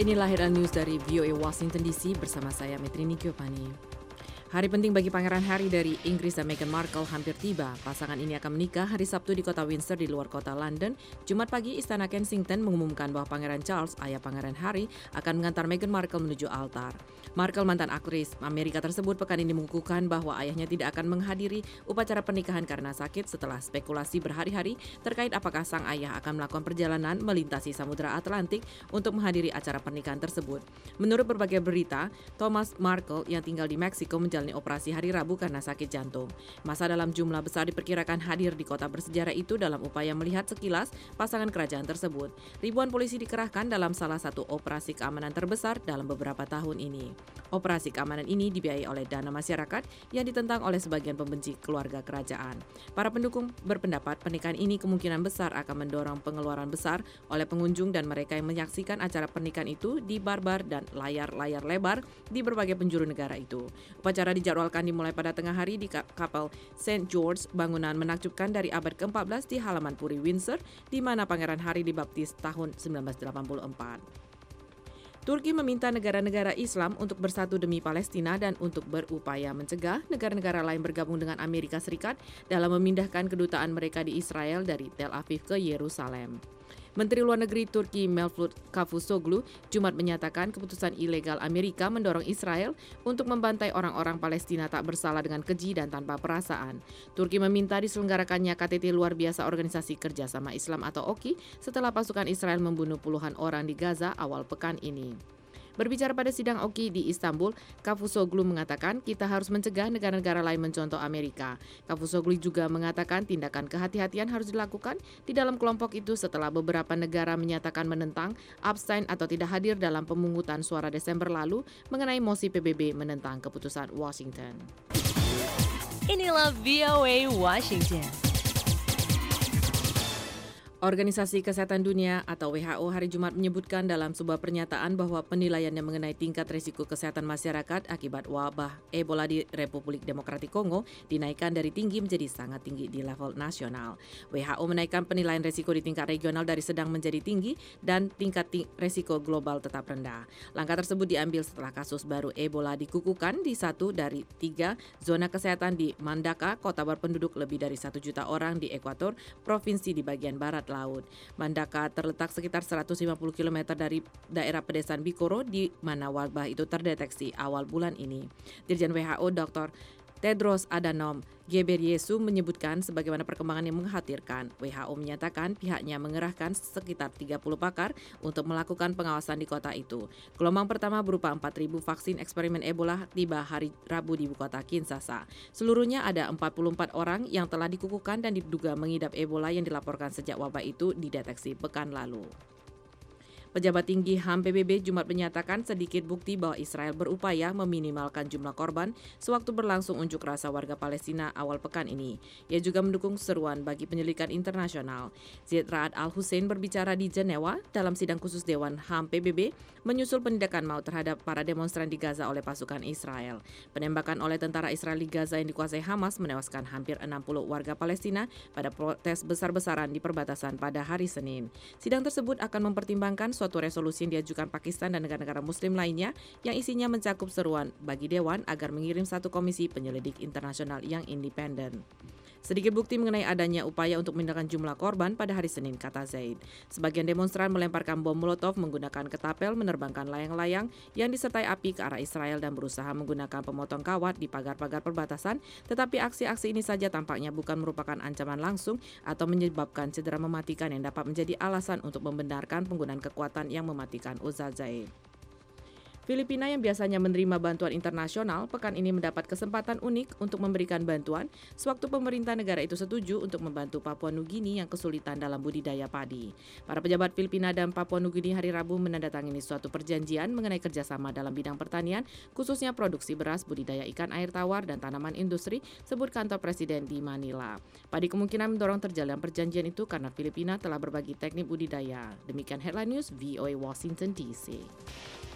Inilah headline news dari VOA Washington DC bersama saya Metrini Giovanni. Hari penting bagi Pangeran Harry dari Inggris dan Meghan Markle hampir tiba. Pasangan ini akan menikah hari Sabtu di kota Windsor di luar kota London. Jumat pagi, Istana Kensington mengumumkan bahwa Pangeran Charles, ayah Pangeran Harry, akan mengantar Meghan Markle menuju altar. Markle, mantan aktris Amerika tersebut, pekan ini mengukuhkan bahwa ayahnya tidak akan menghadiri upacara pernikahan karena sakit setelah spekulasi berhari-hari terkait apakah sang ayah akan melakukan perjalanan melintasi Samudra Atlantik untuk menghadiri acara pernikahan tersebut. Menurut berbagai berita, Thomas Markle yang tinggal di Meksiko menjalani operasi hari Rabu karena sakit jantung. Massa dalam jumlah besar diperkirakan hadir di kota bersejarah itu dalam upaya melihat sekilas pasangan kerajaan tersebut. Ribuan polisi dikerahkan dalam salah satu operasi keamanan terbesar dalam beberapa tahun ini. Operasi keamanan ini dibiayai oleh dana masyarakat yang ditentang oleh sebagian pembenci keluarga kerajaan. Para pendukung berpendapat pernikahan ini kemungkinan besar akan mendorong pengeluaran besar oleh pengunjung dan mereka yang menyaksikan acara pernikahan itu di bar-bar dan layar-layar lebar di berbagai penjuru negara itu. Upacara dijadwalkan dimulai pada tengah hari di kapel St. George, bangunan menakjubkan dari abad ke-14 di halaman Puri Windsor, di mana Pangeran Harry dibaptis tahun 1984. Turki meminta negara-negara Islam untuk bersatu demi Palestina dan untuk berupaya mencegah negara-negara lain bergabung dengan Amerika Serikat dalam memindahkan kedutaan mereka di Israel dari Tel Aviv ke Yerusalem. Menteri Luar Negeri Turki Mevlut Cavusoglu Jumat menyatakan keputusan ilegal Amerika mendorong Israel untuk membantai orang-orang Palestina tak bersalah dengan keji dan tanpa perasaan. Turki meminta diselenggarakannya KTT Luar Biasa Organisasi Kerjasama Islam atau OKI setelah pasukan Israel membunuh puluhan orang di Gaza awal pekan ini. Berbicara pada sidang OKI di Istanbul, Cavusoglu mengatakan kita harus mencegah negara-negara lain mencontoh Amerika. Cavusoglu juga mengatakan tindakan kehati-hatian harus dilakukan di dalam kelompok itu setelah beberapa negara menyatakan menentang, abstain atau tidak hadir dalam pemungutan suara Desember lalu mengenai mosi PBB menentang keputusan Washington. Inilah VOA Washington. Organisasi Kesehatan Dunia atau WHO hari Jumat menyebutkan dalam sebuah pernyataan bahwa penilaiannya mengenai tingkat risiko kesehatan masyarakat akibat wabah Ebola di Republik Demokratik Kongo dinaikkan dari tinggi menjadi sangat tinggi di level nasional. WHO menaikkan penilaian risiko di tingkat regional dari sedang menjadi tinggi dan tingkat risiko global tetap rendah. Langkah tersebut diambil setelah kasus baru Ebola dikukuhkan di 1 dari 3 zona kesehatan di Mandaka, kota berpenduduk lebih dari 1 juta orang di Ekuator, provinsi di bagian barat laut. Mandaka terletak sekitar 150 km dari daerah pedesaan Bikoro di mana wabah itu terdeteksi awal bulan ini. Dirjen WHO Dr. Tedros Adhanom Ghebreyesus menyebutkan sebagaimana perkembangan yang mengkhawatirkan. WHO menyatakan pihaknya mengerahkan sekitar 30 pakar untuk melakukan pengawasan di kota itu. Gelombang pertama berupa 4.000 vaksin eksperimen Ebola tiba hari Rabu di ibu kota Kinshasa. Seluruhnya ada 44 orang yang telah dikukuhkan dan diduga mengidap Ebola yang dilaporkan sejak wabah itu dideteksi pekan lalu. Pejabat tinggi HAM PBB Jumat menyatakan sedikit bukti bahwa Israel berupaya meminimalkan jumlah korban sewaktu berlangsung unjuk rasa warga Palestina awal pekan ini. Ia juga mendukung seruan bagi penyelidikan internasional. Zaid Ra'ad Al-Hussein berbicara di Jenewa dalam sidang khusus Dewan HAM PBB menyusul penindakan maut terhadap para demonstran di Gaza oleh pasukan Israel. Penembakan oleh tentara Israel di Gaza yang dikuasai Hamas menewaskan hampir 60 warga Palestina pada protes besar-besaran di perbatasan pada hari Senin. Sidang tersebut akan mempertimbangkan suatu resolusi yang diajukan Pakistan dan negara-negara muslim lainnya yang isinya mencakup seruan bagi Dewan agar mengirim satu komisi penyelidik internasional yang independen. Sedikit bukti mengenai adanya upaya untuk memindahkan jumlah korban pada hari Senin, kata Zaid. Sebagian demonstran melemparkan bom molotov menggunakan ketapel, menerbangkan layang-layang yang disertai api ke arah Israel dan berusaha menggunakan pemotong kawat di pagar-pagar perbatasan, tetapi aksi-aksi ini saja tampaknya bukan merupakan ancaman langsung atau menyebabkan cedera mematikan yang dapat menjadi alasan untuk membenarkan penggunaan kekuatan yang mematikan, ujar Zaid. Filipina yang biasanya menerima bantuan internasional pekan ini mendapat kesempatan unik untuk memberikan bantuan sewaktu pemerintah negara itu setuju untuk membantu Papua Nugini yang kesulitan dalam budidaya padi. Para pejabat Filipina dan Papua Nugini hari Rabu menandatangani suatu perjanjian mengenai kerjasama dalam bidang pertanian, khususnya produksi beras, budidaya ikan air tawar, dan tanaman industri, sebut kantor presiden di Manila. Padi kemungkinan mendorong terjalin perjanjian itu karena Filipina telah berbagi teknik budidaya. Demikian headline news VOA Washington DC.